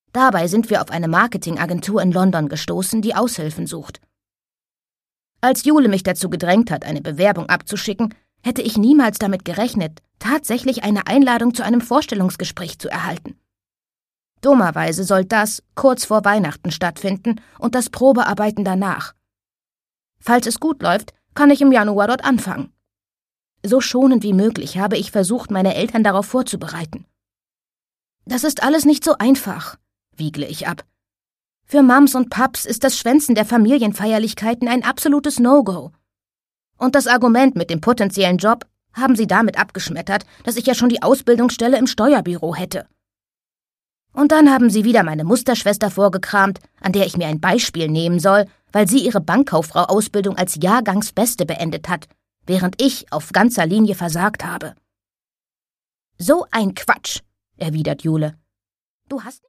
Dabei sind wir auf eine Marketingagentur in London gestoßen, die Aushilfen sucht. Als Jule mich dazu gedrängt hat, eine Bewerbung abzuschicken, hätte ich niemals damit gerechnet, tatsächlich eine Einladung zu einem Vorstellungsgespräch zu erhalten. Dummerweise soll das kurz vor Weihnachten stattfinden und das Probearbeiten danach. Falls es gut läuft, kann ich im Januar dort anfangen. So schonend wie möglich habe ich versucht, meine Eltern darauf vorzubereiten. Das ist alles nicht so einfach, wiegle ich ab. Für Mums und Paps ist das Schwänzen der Familienfeierlichkeiten ein absolutes No-Go. Und das Argument mit dem potenziellen Job haben sie damit abgeschmettert, dass ich ja schon die Ausbildungsstelle im Steuerbüro hätte. Und dann haben sie wieder meine Musterschwester vorgekramt, an der ich mir ein Beispiel nehmen soll, weil sie ihre Bankkauffrau-Ausbildung als Jahrgangsbeste beendet hat, während ich auf ganzer Linie versagt habe. »So ein Quatsch«, erwidert Jule. »Du hast